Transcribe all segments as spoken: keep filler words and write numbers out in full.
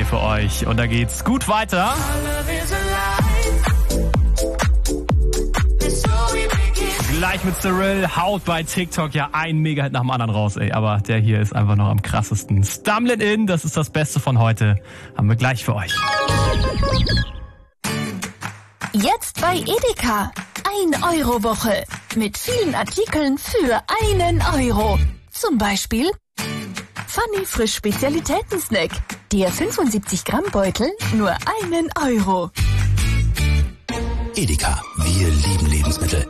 hier für euch. Und da geht's gut weiter. Gleich mit Cyril, haut bei TikTok ja ein Mega-Hit nach dem anderen raus, ey. Aber der hier ist einfach noch am krassesten. Stumbling In, das ist das Beste von heute. Haben wir gleich für euch. Jetzt bei Edeka. ein Euro Woche. Mit vielen Artikeln für einen Euro. Zum Beispiel Funny Frisch Spezialitäten-Snack. Der fünfundsiebzig Gramm Beutel nur einen Euro. Edeka, wir lieben Lebensmittel.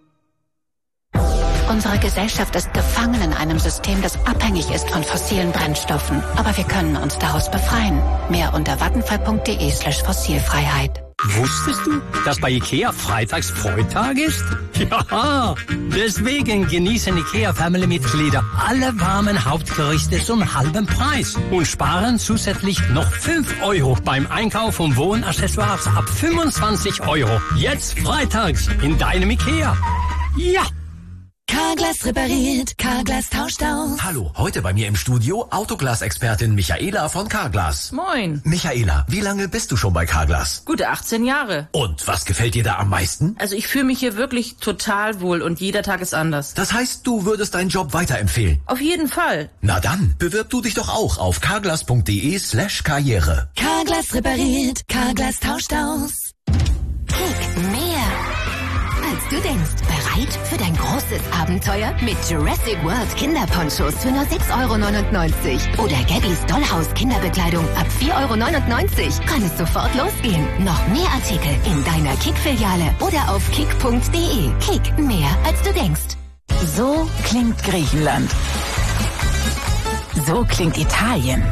Unsere Gesellschaft ist gefangen in einem System, das abhängig ist von fossilen Brennstoffen. Aber wir können uns daraus befreien. Mehr unter vattenfall.de slash Fossilfreiheit. Wusstest du, dass bei Ikea freitags Freitag ist? Ja, deswegen genießen Ikea-Family-Mitglieder alle warmen Hauptgerichte zum halben Preis und sparen zusätzlich noch fünf Euro beim Einkauf von Wohnaccessoires ab fünfundzwanzig Euro. Jetzt freitags in deinem Ikea. Ja! Carglass repariert, Carglass tauscht aus. Hallo, heute bei mir im Studio Autoglas-Expertin Michaela von Carglass. Moin. Michaela, wie lange bist du schon bei Carglass? Gute achtzehn Jahre. Und was gefällt dir da am meisten? Also ich fühle mich hier wirklich total wohl und jeder Tag ist anders. Das heißt, du würdest deinen Job weiterempfehlen? Auf jeden Fall. Na dann, bewirb du dich doch auch auf carglass.de slash karriere. Carglass repariert, Carglass tauscht aus. Kick mehr, als du denkst. Bereit für dein großes Abenteuer? Mit Jurassic World Kinderponchos für nur sechs Euro neunundneunzig. Oder Gabby's Dollhaus Kinderbekleidung ab vier Euro neunundneunzig. Kann es sofort losgehen. Noch mehr Artikel in deiner Kick-Filiale oder auf kick punkt de. Kick, mehr als du denkst. So klingt Griechenland. So klingt Italien.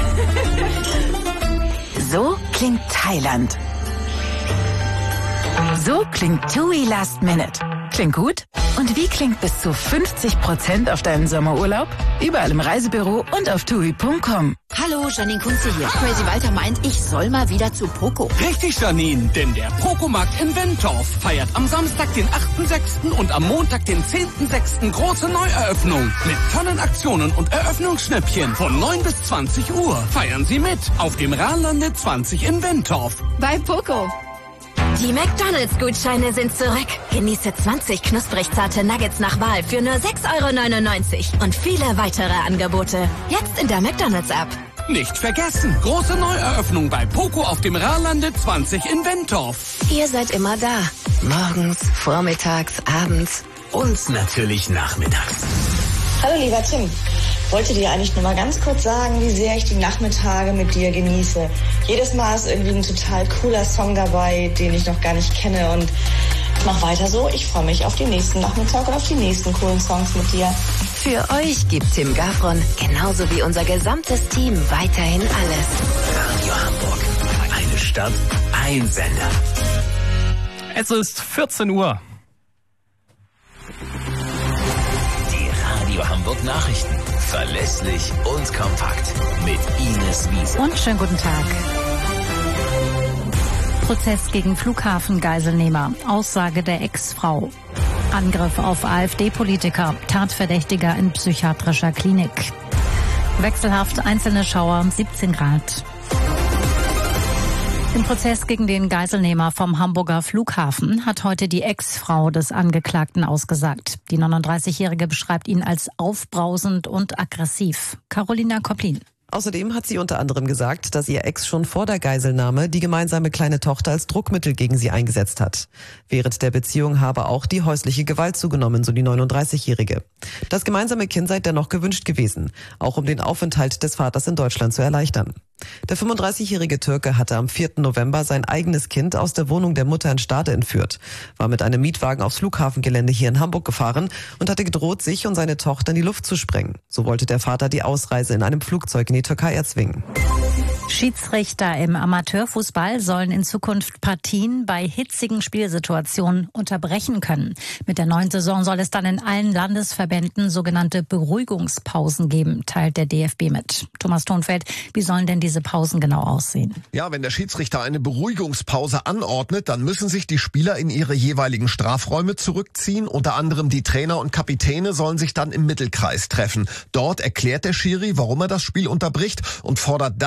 So klingt Thailand. So klingt TUI Last Minute. Klingt gut? Und wie klingt bis zu fünfzig Prozent auf deinen Sommerurlaub? Überall im Reisebüro und auf tui punkt com. Hallo, Janine Kunze hier. Crazy Walter meint, ich soll mal wieder zu Poco. Richtig, Janine, denn der Poco-Markt in Wentorf feiert am Samstag, den achten sechsten und am Montag, den zehnten sechsten große Neueröffnung. Mit tollen Aktionen und Eröffnungsschnäppchen von neun bis zwanzig Uhr. Feiern Sie mit auf dem Rahlande zwanzig in Wentorf. Bei Poco. Die McDonald's-Gutscheine sind zurück. Genieße zwanzig knusprig zarte Nuggets nach Wahl für nur sechs Euro neunundneunzig und viele weitere Angebote. Jetzt in der McDonald's-App. Nicht vergessen, große Neueröffnung bei Poco auf dem Rahlande zwanzig in Wentorf. Ihr seid immer da. Morgens, vormittags, abends. Und natürlich nachmittags. Hallo lieber Tim, wollte dir eigentlich nur mal ganz kurz sagen, wie sehr ich die Nachmittage mit dir genieße. Jedes Mal ist irgendwie ein total cooler Song dabei, den ich noch gar nicht kenne und mach weiter so. Ich freue mich auf den nächsten Nachmittag und auf die nächsten coolen Songs mit dir. Für euch gibt Tim Gafron, genauso wie unser gesamtes Team, weiterhin alles. Radio Hamburg, eine Stadt, ein Sender. Es ist vierzehn Uhr. Hamburg Nachrichten. Verlässlich und kompakt. Mit Ines Wiese. Und schönen guten Tag. Prozess gegen Flughafengeiselnehmer. Aussage der Ex-Frau. Angriff auf AfD-Politiker. Tatverdächtiger in psychiatrischer Klinik. Wechselhaft einzelne Schauer, siebzehn Grad. Im Prozess gegen den Geiselnehmer vom Hamburger Flughafen hat heute die Ex-Frau des Angeklagten ausgesagt. Die neununddreißigjährige beschreibt ihn als aufbrausend und aggressiv. Carolina Koplin. Außerdem hat sie unter anderem gesagt, dass ihr Ex schon vor der Geiselnahme die gemeinsame kleine Tochter als Druckmittel gegen sie eingesetzt hat. Während der Beziehung habe auch die häusliche Gewalt zugenommen, so die neununddreißigjährige. Das gemeinsame Kind sei dennoch gewünscht gewesen, auch um den Aufenthalt des Vaters in Deutschland zu erleichtern. Der fünfunddreißigjährige Türke hatte am vierten November sein eigenes Kind aus der Wohnung der Mutter in Stade entführt, war mit einem Mietwagen aufs Flughafengelände hier in Hamburg gefahren und hatte gedroht, sich und seine Tochter in die Luft zu sprengen. So wollte der Vater die Ausreise in einem Flugzeug in die Türkei erzwingen. Schiedsrichter im Amateurfußball sollen in Zukunft Partien bei hitzigen Spielsituationen unterbrechen können. Mit der neuen Saison soll es dann in allen Landesverbänden sogenannte Beruhigungspausen geben, teilt der D F B mit. Thomas Thonfeld, wie sollen denn diese Pausen genau aussehen? Ja, wenn der Schiedsrichter eine Beruhigungspause anordnet, dann müssen sich die Spieler in ihre jeweiligen Strafräume zurückziehen. Unter anderem die Trainer und Kapitäne sollen sich dann im Mittelkreis treffen. Dort erklärt der Schiri, warum er das Spiel unterbricht und fordert dann die Versammlung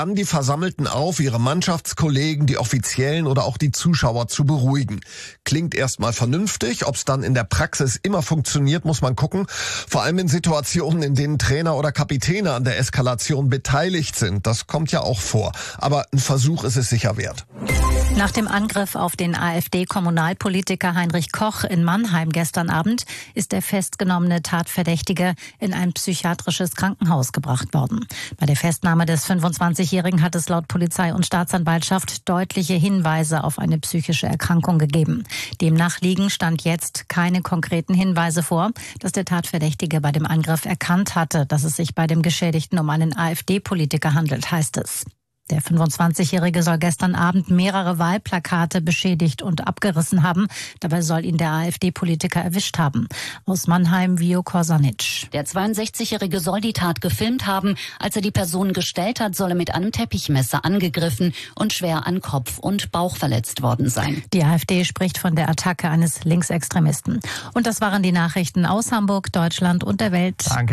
sammelten auf, ihre Mannschaftskollegen, die Offiziellen oder auch die Zuschauer zu beruhigen. Klingt erstmal vernünftig, ob es dann in der Praxis immer funktioniert, muss man gucken. Vor allem in Situationen, in denen Trainer oder Kapitäne an der Eskalation beteiligt sind. Das kommt ja auch vor. Aber ein Versuch ist es sicher wert. Nach dem Angriff auf den AfD-Kommunalpolitiker Heinrich Koch in Mannheim gestern Abend ist der festgenommene Tatverdächtige in ein psychiatrisches Krankenhaus gebracht worden. Bei der Festnahme des fünfundzwanzigjährigen hat es laut Polizei und Staatsanwaltschaft deutliche Hinweise auf eine psychische Erkrankung gegeben. Demnach liegen Stand jetzt keine konkreten Hinweise vor, dass der Tatverdächtige bei dem Angriff erkannt hatte, dass es sich bei dem Geschädigten um einen AfD-Politiker handelt, heißt es. Der fünfundzwanzigjährige soll gestern Abend mehrere Wahlplakate beschädigt und abgerissen haben. Dabei soll ihn der AfD-Politiker erwischt haben. Aus Mannheim, Vio Korsanic. Der zweiundsechzigjährige soll die Tat gefilmt haben. Als er die Person gestellt hat, soll er mit einem Teppichmesser angegriffen und schwer an Kopf und Bauch verletzt worden sein. Die AfD spricht von der Attacke eines Linksextremisten. Und das waren die Nachrichten aus Hamburg, Deutschland und der Welt. Danke.